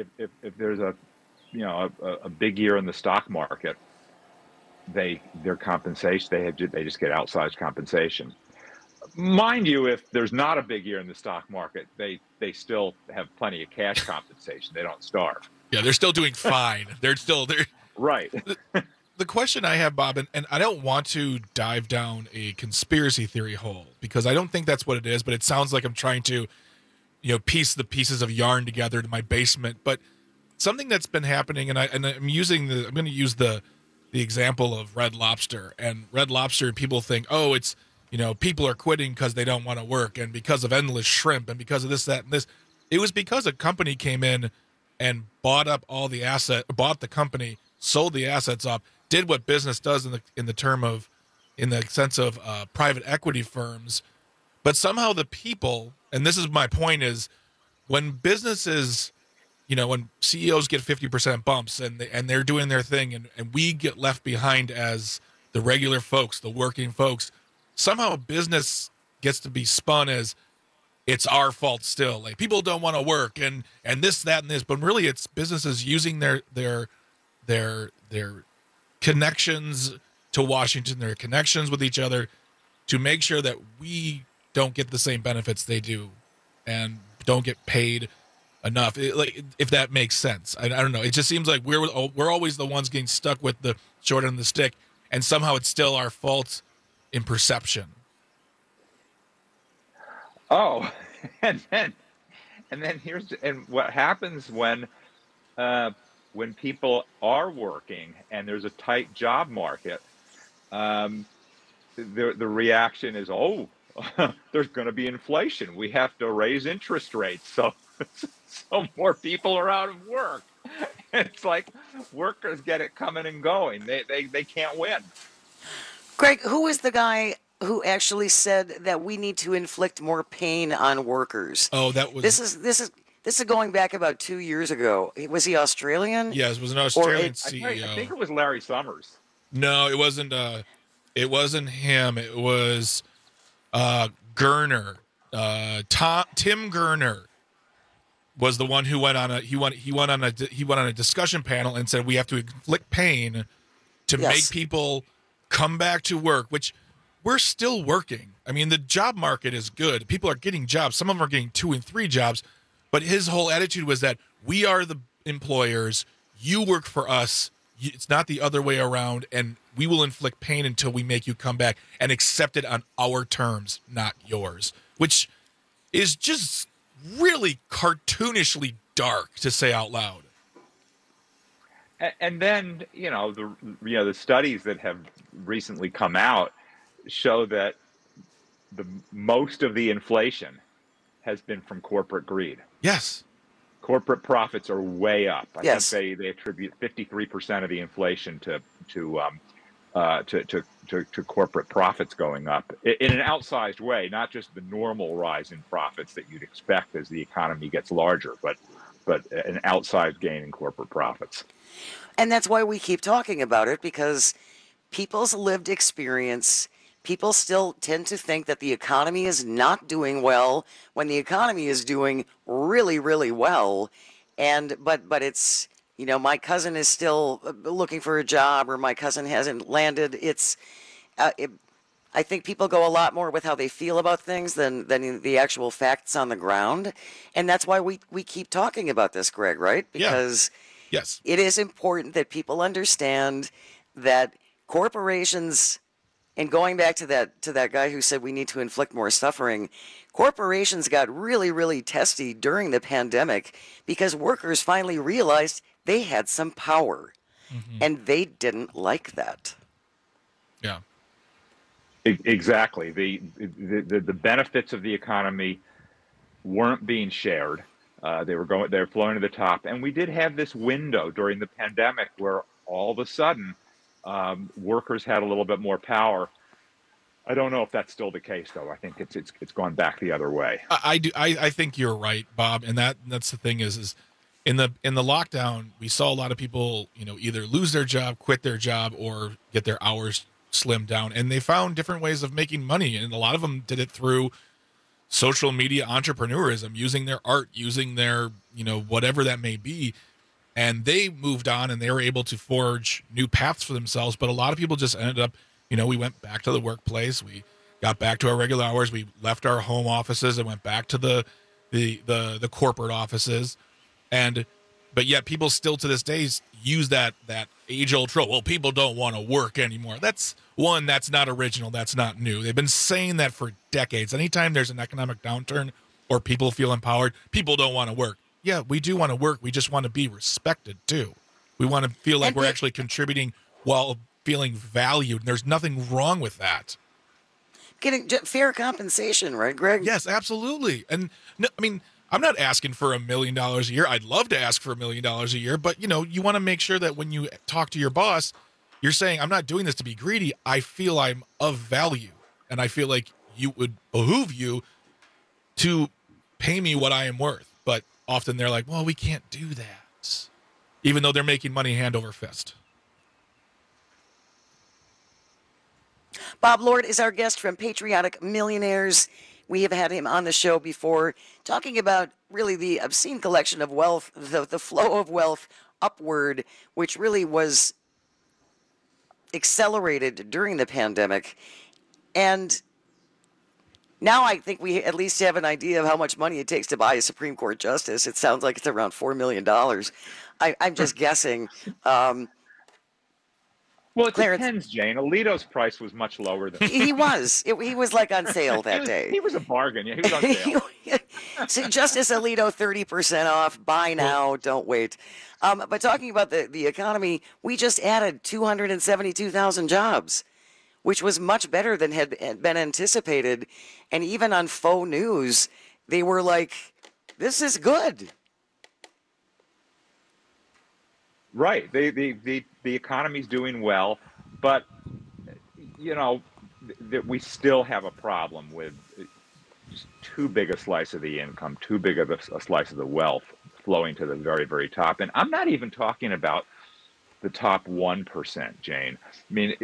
big year in the stock market, their compensation they just get outsized compensation. Mind you, if there's not a big year in the stock market, they still have plenty of cash compensation. They don't starve. Yeah, they're still doing fine. They're right. The question I have, Bob, and I don't want to dive down a conspiracy theory hole because I don't think that's what it is, but it sounds like I'm trying to, piece the pieces of yarn together in my basement. But something that's been happening, and I'm going to use the example of Red Lobster. And Red Lobster, people think, oh, it's people are quitting because they don't want to work, and because of endless shrimp, and because of this, that, and this. It was because a company came in and bought up all the bought the company, sold the assets up, did what business does in the sense of private equity firms. But somehow the people, and this is my point, is when businesses, when CEOs get 50% bumps and they're doing their thing, and we get left behind as the regular folks, the working folks, somehow a business gets to be spun as it's our fault still. Like, people don't want to work and this, that, and this, but really it's businesses using their connections to Washington, their connections with each other, to make sure that we don't get the same benefits they do and don't get paid enough. If that makes sense. I don't know. It just seems like we're always the ones getting stuck with the short end of the stick, and somehow it's still our fault in perception. Oh, and then what happens when people are working and there's a tight job market, the reaction is, there's going to be inflation. We have to raise interest rates. So more people are out of work. It's like workers get it coming and going. They can't win. Greg, who is the guy who actually said that we need to inflict more pain on workers? Oh, that was... This is going back about 2 years ago. Was he Australian? Yes, it was an Australian CEO. I think it was Larry Summers. No, it wasn't. It wasn't him. It was Gerner. Tim Gerner was the one who went on a discussion panel and said we have to inflict pain to make people come back to work, which we're still working. I mean, the job market is good. People are getting jobs. Some of them are getting 2 and 3 jobs. But his whole attitude was that we are the employers. You work for us. It's not the other way around. And we will inflict pain until we make you come back and accept it on our terms, not yours. Which is just really cartoonishly dark to say out loud. And then, the studies that have recently come out show that most of the inflation has been from corporate greed. Yes. Corporate profits are way up. I Yes. think they attribute 53% of the inflation to corporate profits going up in an outsized way, not just the normal rise in profits that you'd expect as the economy gets larger, but an outsized gain in corporate profits. And that's why we keep talking about it, because people's lived experience, people still tend to think that the economy is not doing well when the economy is doing really, really well. But it's, my cousin is still looking for a job, or my cousin hasn't landed. I think people go a lot more with how they feel about things than the actual facts on the ground. And that's why we keep talking about this, Greg, right? Because yes, it is important that people understand that corporations, and going back to that guy who said we need to inflict more suffering, corporations got really, really testy during the pandemic because workers finally realized they had some power, and they didn't like that. Yeah. Exactly. The benefits of the economy weren't being shared. They're flowing to the top, and we did have this window during the pandemic where all of a sudden workers had a little bit more power. I don't know if that's still the case, though. I think it's gone back the other way. I think you're right, Bob, and that's the thing is in the lockdown we saw a lot of people either lose their job, quit their job, or get their hours slimmed down, and they found different ways of making money, and a lot of them did it through social media entrepreneurism, using their art, using their whatever that may be, and they moved on and they were able to forge new paths for themselves. But a lot of people just ended up, we went back to the workplace, we got back to our regular hours, we left our home offices and went back to the corporate offices, but yet people still to this day use that age-old trope. Well, people don't want to work anymore. That's not original. That's not new. They've been saying that for decades. Anytime there's an economic downturn or people feel empowered, people don't want to work. Yeah, we do want to work. We just want to be respected, too. We want to feel like we're actually contributing while feeling valued. And there's nothing wrong with that. getting fair compensation, right, Greg? Yes, absolutely. And no, I mean, I'm not asking for $1 million a year. I'd love to ask for $1 million a year, but you want to make sure that when you talk to your boss, you're saying, I'm not doing this to be greedy. I feel I'm of value, and I feel like you would behoove you to pay me what I am worth. But often they're like, well, we can't do that, even though they're making money hand over fist. Bob Lord is our guest from Patriotic Millionaires. We have had him on the show before, talking about really the obscene collection of wealth, the flow of wealth upward, which really was accelerated during the pandemic. And now I think we at least have an idea of how much money it takes to buy a Supreme Court justice. It sounds like it's around $4 million. I'm just guessing. Well, it Clarence, depends, Jane. Alito's price was much lower than he was. He was like on sale that day. He was a bargain. Yeah, he was on sale. So Justice Alito, 30% off. Buy now, don't wait. But talking about the economy, we just added 272,000 jobs, which was much better than had been anticipated. And even on faux news, they were like, this is good. Right. The economy's doing well, but we still have a problem with just too big a slice of the income, too big of a slice of the wealth flowing to the very, very top. And I'm not even talking about the top 1%, Jane. I mean,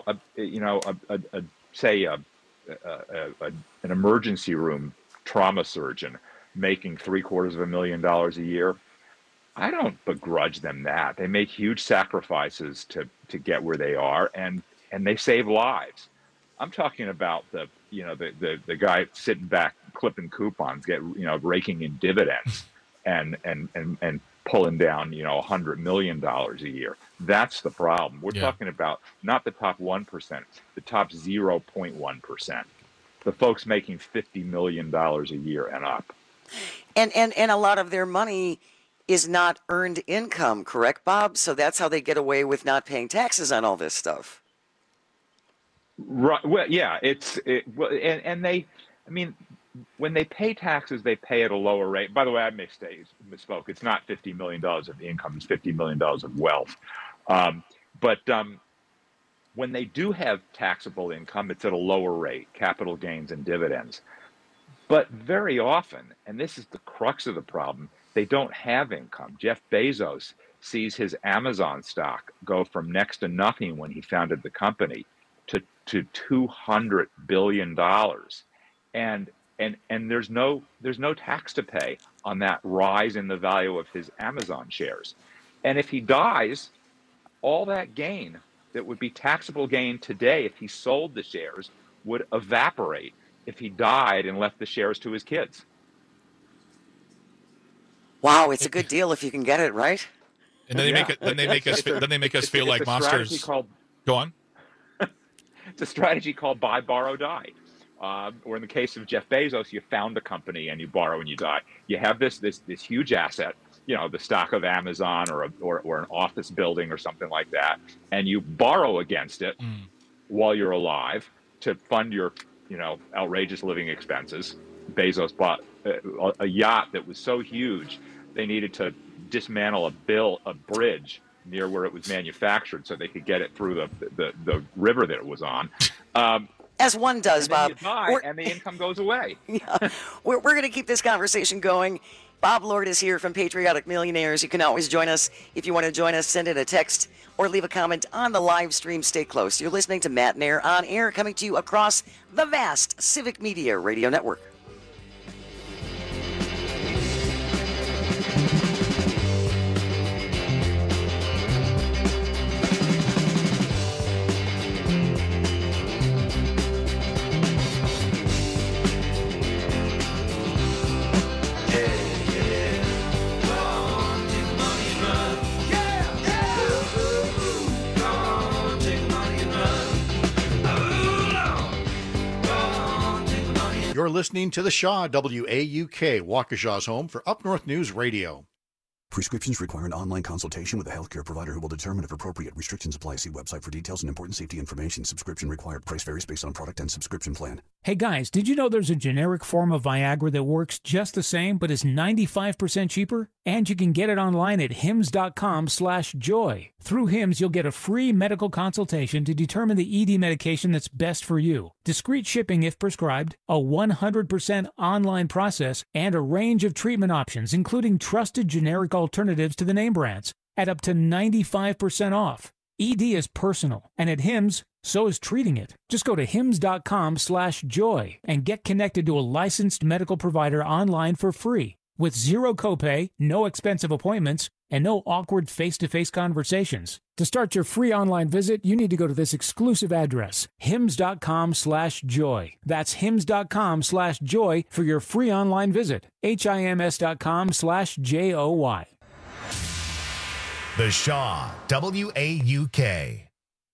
say an emergency room trauma surgeon making $750,000 a year. I don't begrudge them that. They make huge sacrifices to get where they are, and they save lives. I'm talking about the guy sitting back clipping coupons, raking in dividends, and pulling down $100 million a year. That's the problem. We're talking about not the top 1%, the top 0.1%. The folks making $50 million a year and up. And a lot of their money is not earned income, correct, Bob? So that's how they get away with not paying taxes on all this stuff. Right. Well, yeah. And they, I mean, when they pay taxes, they pay at a lower rate. By the way, I misspoke. It's not $50 million of income; it's $50 million of wealth. But when they do have taxable income, it's at a lower rate, capital gains and dividends. But very often, and this is the crux of the problem, they don't have income. Jeff Bezos sees his Amazon stock go from next to nothing when he founded the company to $200 billion. And there's no tax to pay on that rise in the value of his Amazon shares. And if he dies, all that gain that would be taxable gain today if he sold the shares would evaporate if he died and left the shares to his kids. Wow, it's a good deal if you can get it, right? And then they make us feel like monsters. Go on. It's a strategy called buy, borrow, die. Or in the case of Jeff Bezos, you found a company and you borrow and you die. You have this huge asset, the stock of Amazon or an office building or something like that, and you borrow against it while you're alive to fund your outrageous living expenses. Bezos bought a yacht that was so huge they needed to dismantle a bridge near where it was manufactured so they could get it through the river that it was on. As one does, Bob. You die, and the income goes away. Yeah. We're going to keep this conversation going. Bob Lord is here from Patriotic Millionaires. You can always join us. If you want to join us, send in a text or leave a comment on the live stream. Stay close. You're listening to Matt and Air on air, coming to you across the vast Civic Media Radio Network. You're listening to the Shaw, WAUK, Waukesha's home for Up North News Radio. Prescriptions require an online consultation with a healthcare provider who will determine if appropriate. Restrictions apply. See website for details and important safety information. Subscription required. Price varies based on product and subscription plan. Hey guys, did you know there's a generic form of Viagra that works just the same but is 95% cheaper? And you can get it online at hims.com/joy. Through Hims, you'll get a free medical consultation to determine the ED medication that's best for you, discreet shipping if prescribed, a 100% online process, and a range of treatment options, including trusted generic alternatives to the name brands, at up to 95% off. ED is personal, and at Hims, so is treating it. Just go to hims.com/joy and get connected to a licensed medical provider online for free, with zero copay, no expensive appointments, and no awkward face-to-face conversations. To start your free online visit, you need to go to this exclusive address, hims.com/joy. That's hims.com/joy for your free online visit. hims.com/joy. The Shaw, WAUK.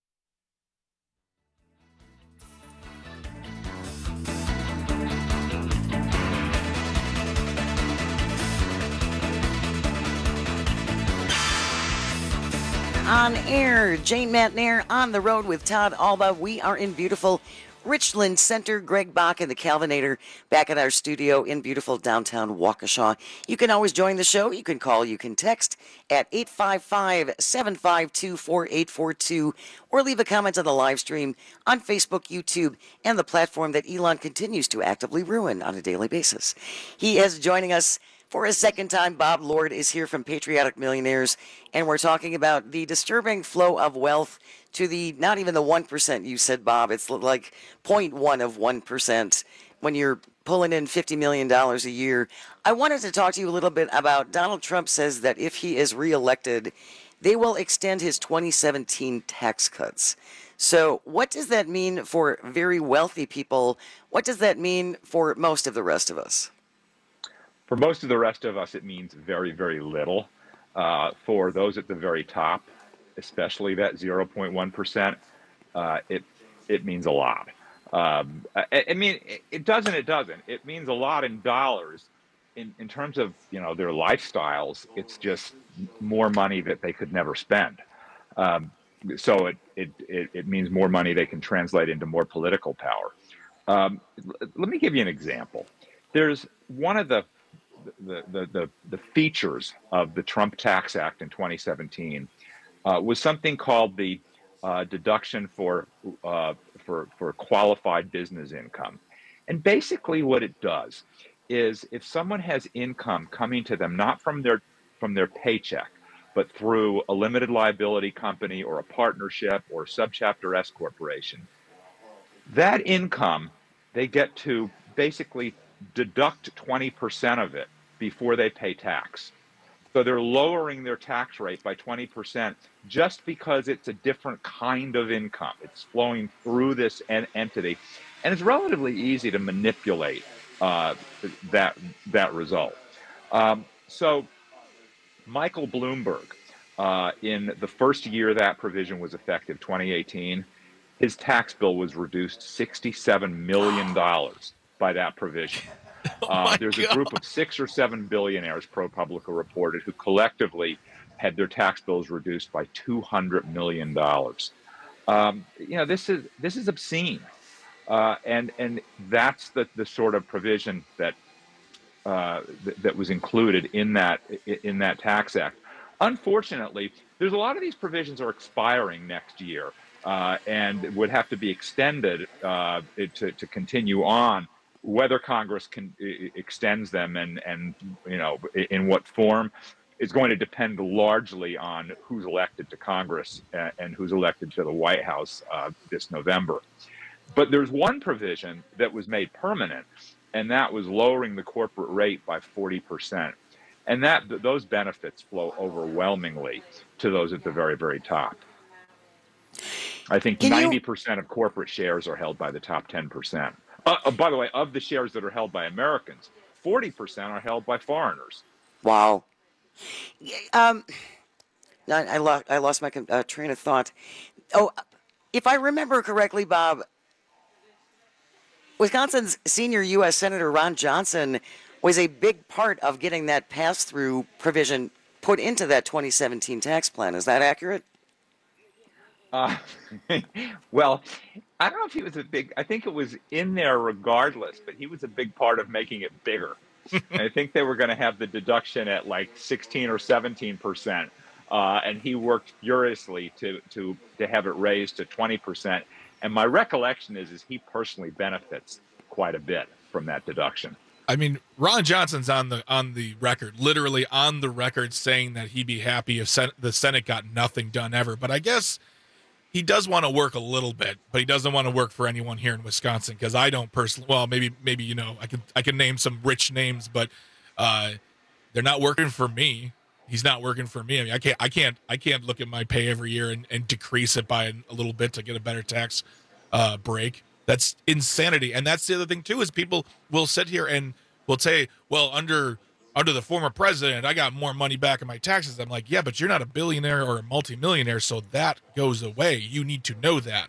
On air, Jane Matnair on the road with Todd Alba. We are in beautiful Richland Center. Greg Bach and the Calvinator back at our studio in beautiful downtown Waukesha. You can always join the show. You can call, you can text at 855-752-4842 or leave a comment on the live stream on Facebook, YouTube, and the platform that Elon continues to actively ruin on a daily basis. He is joining us for a second time. Bob Lord is here from Patriotic Millionaires, and we're talking about the disturbing flow of wealth to the, not even the 1%, you said, Bob. It's like 0.1 of 1% when you're pulling in $50 million a year. I wanted to talk to you a little bit about Donald Trump says that if he is reelected, they will extend his 2017 tax cuts. So what does that mean for very wealthy people? What does that mean for most of the rest of us? For most of the rest of us, it means very, very little. For those at the very top, especially that 0.1%, it means a lot. I mean, it doesn't. It means a lot in dollars. In terms of, you know, their lifestyles, it's just more money that they could never spend. So it means more money they can translate into more political power. Let me give you an example. There's one of the features of the Trump Tax Act in 2017 was something called the deduction for qualified business income. And basically what it does is if someone has income coming to them not from their paycheck, but through a limited liability company or a partnership or subchapter S corporation, that income, they get to basically deduct 20% of it before they pay tax. So they're lowering their tax rate by 20% just because it's a different kind of income. It's flowing through this entity, and it's relatively easy to manipulate that result. So Michael Bloomberg, in the first year that provision was effective, 2018, his tax bill was reduced $67 million by that provision. There's a group of 6 or 7 billionaires, ProPublica reported, who collectively had their tax bills reduced by $200 million. You know, this is obscene, and that's the sort of provision that was included in that tax act. Unfortunately, there's a lot of these provisions are expiring next year, and would have to be extended to continue on. Whether Congress extends them and you know in what form is going to depend largely on who's elected to Congress and who's elected to the White House this November. But there's one provision that was made permanent, and that was lowering the corporate rate by 40%. And those benefits flow overwhelmingly to those at the very, very top. I think 90% of corporate shares are held by the top 10%. By the way, of the shares that are held by Americans, 40% are held by foreigners. Wow. I lost my train of thought. Oh, if I remember correctly, Bob, Wisconsin's senior U.S. Senator Ron Johnson was a big part of getting that pass-through provision put into that 2017 tax plan. Is that accurate? Well, I don't know if he was I think it was in there regardless, but he was a big part of making it bigger. And I think they were going to have the deduction at like 16 or 17%. And he worked furiously to have it raised to 20%. And my recollection is he personally benefits quite a bit from that deduction. I mean, Ron Johnson's on the record, literally on the record, saying that he'd be happy if the Senate got nothing done ever. But I guess he does want to work a little bit, but he doesn't want to work for anyone here in Wisconsin, because I don't personally. Well, maybe I can name some rich names, but they're not working for me. He's not working for me. I mean, I can't look at my pay every year and decrease it by a little bit to get a better tax break. That's insanity. And that's the other thing too, is people will sit here and will say, well, under the former president, I got more money back in my taxes. I'm like, yeah, but you're not a billionaire or a multimillionaire, so that goes away. You need to know that.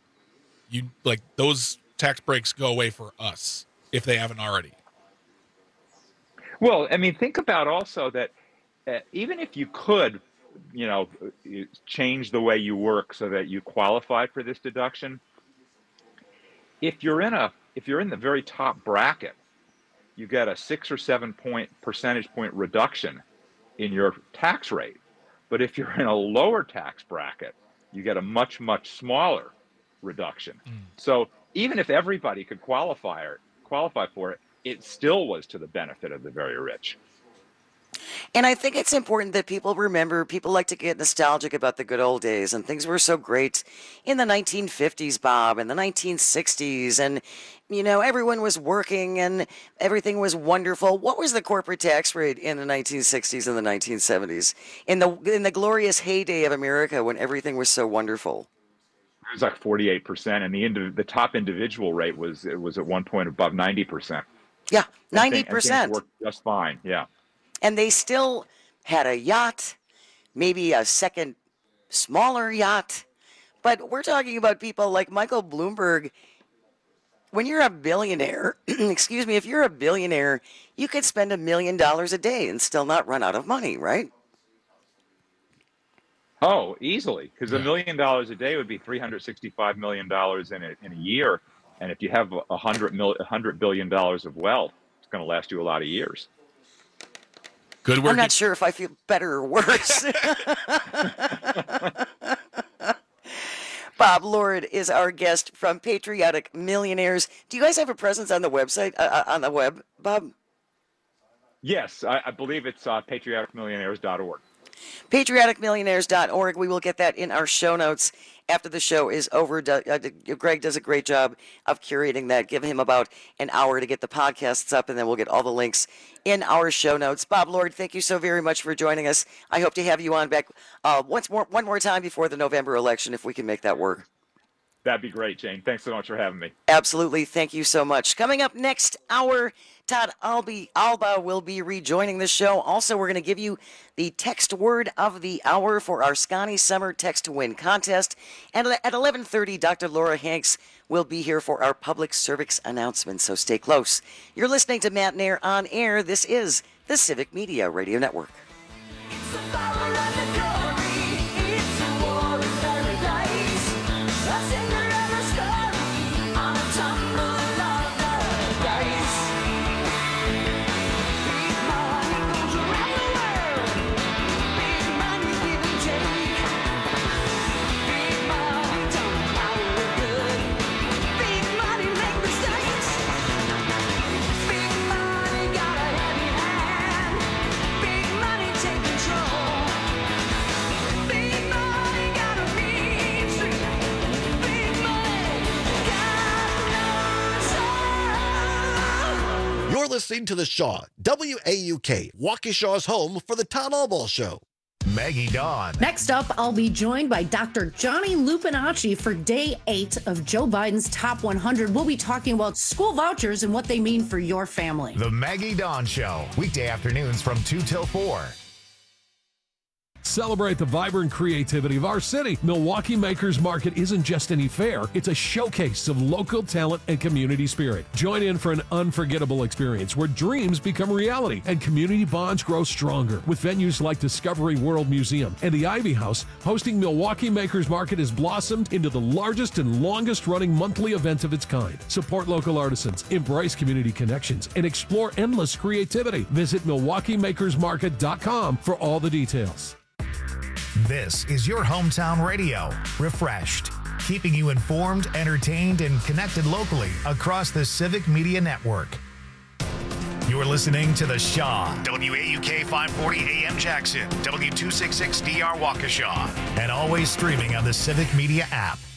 Those tax breaks go away for us if they haven't already. Well, I mean, think about also that even if you could, change the way you work so that you qualify for this deduction, if you're in the very top bracket, you get a 6 or 7 percentage point reduction in your tax rate. But if you're in a lower tax bracket, you get a much, much smaller reduction. So even if everybody could qualify for it, it still was to the benefit of the very rich. And I think it's important that people remember, people like to get nostalgic about the good old days, and things were so great in the 1950s, Bob, and the 1960s, and, everyone was working and everything was wonderful. What was the corporate tax rate in the 1960s and the 1970s, in the glorious heyday of America when everything was so wonderful? It was like 48%, and the top individual rate was at one point above 90%. Yeah, 90%. And things worked just fine, yeah. And they still had a yacht, maybe a second smaller yacht. But we're talking about people like Michael Bloomberg. When you're a billionaire, if you're a billionaire, you could spend $1 million a day and still not run out of money, right? Oh, easily, because $1 million a day would be $365 million in a year. And if you have $100 billion of wealth, it's going to last you a lot of years. Good work. I'm not sure if I feel better or worse. Bob Lord is our guest from Patriotic Millionaires. Do you guys have a presence on the website, on the web, Bob? Yes, I believe it's patrioticmillionaires.org. patrioticmillionaires.org. We will get that in our show notes after the show is over. Greg does a great job of curating that. Give him about an hour to get the podcasts up, and then we'll get all the links in our show notes. Bob Lord, thank you so very much for joining us. I hope to have you on back one more time before the November election, if we can make that work. That'd be great, Jane. Thanks so much for having me. Absolutely. Thank you so much. Coming up next hour, Todd Alba will be rejoining the show. Also, we're going to give you the text word of the hour for our Scotty Summer Text to Win contest. And at 11:30, Dr. Laura Hanks will be here for our public service announcement, so stay close. You're listening to Matt Nair on Air. This is the Civic Media Radio Network. You're listening to The Shaw, WAUK, Waukesha's home for the Todd Alba Show. Maggie Dawn. Next up, I'll be joined by Dr. Johnny Lupinacci for Day 8 of Joe Biden's Top 100. We'll be talking about school vouchers and what they mean for your family. The Maggie Dawn Show, weekday afternoons from 2 till 4. Celebrate the vibrant creativity of our city. Milwaukee Makers Market isn't just any fair, it's a showcase of local talent and community spirit. Join in for an unforgettable experience where dreams become reality and community bonds grow stronger. With venues like Discovery World Museum and the Ivy House, hosting Milwaukee Makers Market has blossomed into the largest and longest running monthly event of its kind. Support local artisans, embrace community connections, and explore endless creativity. Visit MilwaukeeMakersMarket.com for all the details. This is your hometown radio, Refreshed, keeping you informed, entertained, and connected locally across the Civic Media Network. You're listening to The Shaw, WAUK 540 AM Jackson, W266DR Waukesha, and always streaming on the Civic Media app.